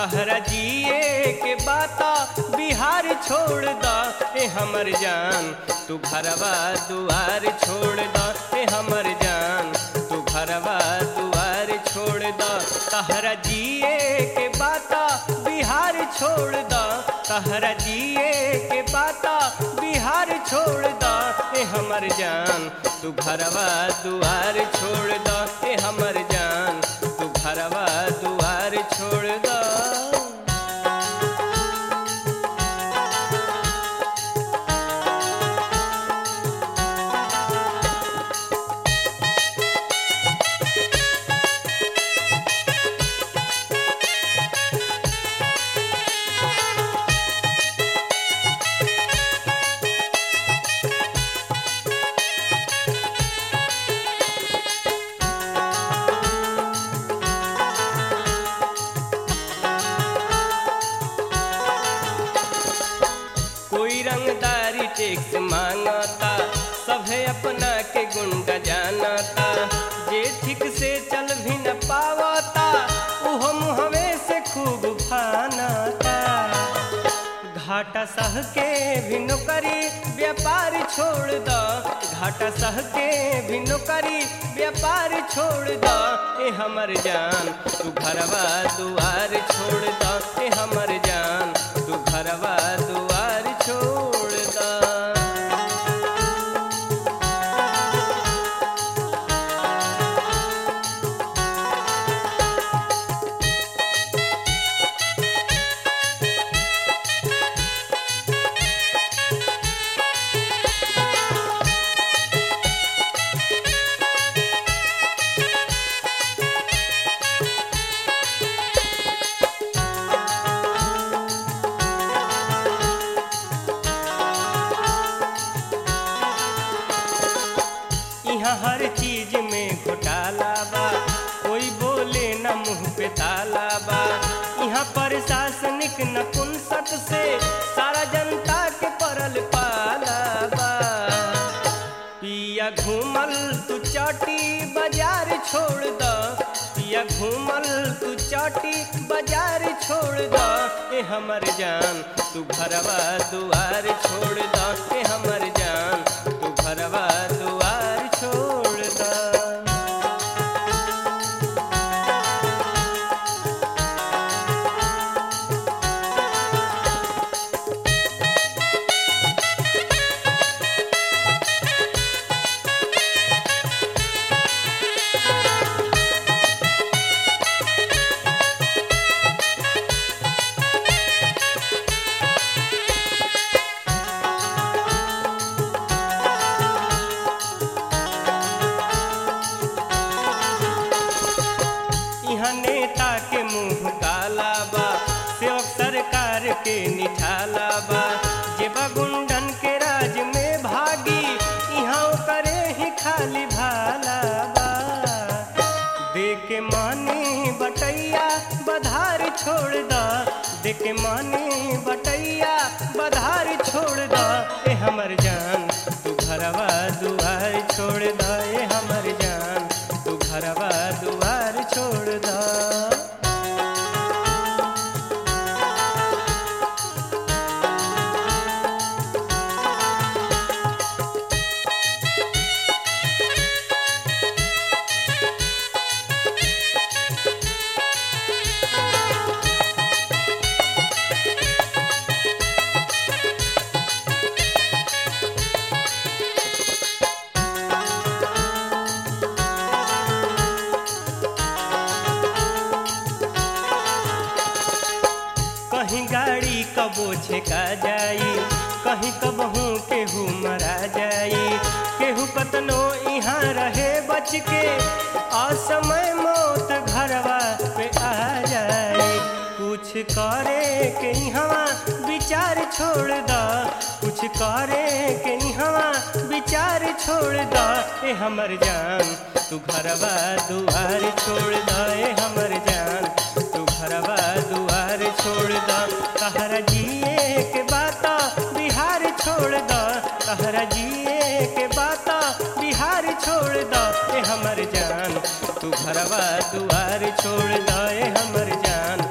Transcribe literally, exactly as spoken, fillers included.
तहरा जिए के बाता बिहार छोड़ दा ए हमर जान तू घरवा दुआर छोड़ दा ए हमर जान तू घरवा दुआर छोड़ दा तहरा जिए के बाता बिहार छोड़ दा तहरा जिए के बाता बिहार छोड़ दा ए हमर जान तू घरवा दुआर छोड़ दा ए हमर जान तू घरवा दुआर छोड़ दा। रंगदारी टैक्स मांगता सभे अपना के गुंडा जानता जे ठीक से चल भी न पावता उहो मुहवे से खूब फानता घाटा सह के भी नौकरी व्यापार छोड़ दा घाटा सह के भी नौकरी व्यापार छोड़ दा ए हमर जान तू घरवा दुआर छोड़ दा ए हमर जान तू घरवा दुआर छोड़ दा। यहाँ हर चीज में घोटाला बा कोई बोले न मुंह पे ताला बा यहाँ प्रशासनिक नपुंसक से सारा जनता के परल पाला बा पिया घूमल तू चाटी बाजार छोड़ दा पिया घूमल तू चाटी बाजार छोड़ दा ए हमर जान तू घरवा दुआर छोड़ दा ए हमर जान तू घरवा दुआर छोड़ दा। नेता के मुंह काला बा सेवक सरकार के निठाला बा जेबा गुंडन के राज में भागी यहाँ करे ही खाली भाला बा देके मानी बटैया बधार छोड़ दा देके मानी बटैया बधार छोड़ दा ए हमर जान तू घरवा दुआर छोड़ दा ए हमर जान तू घरवा दुआर छोड़ दा। कहीं गाड़ी कबो छेका जाई कहीं कबहू केहू मरा जाई केहू कतनो यहाँ रहे बच के असमय मौत घरवा पे आ जाए कुछ करे के यहाँ विचार छोड़ दा कुछ करे के यहाँ विचार छोड़ दा ए हमर जान तू घरवा दुआर छोड़ दा ए हमर जान तू घरवा दुआर छोड़ दा तहरा जिए के बाता बिहार छोड़ दा तहरा जिए के बाता बिहार छोड़ दा ए हमर जान तू घरवा दुआर छोड़ दा ए हमर जान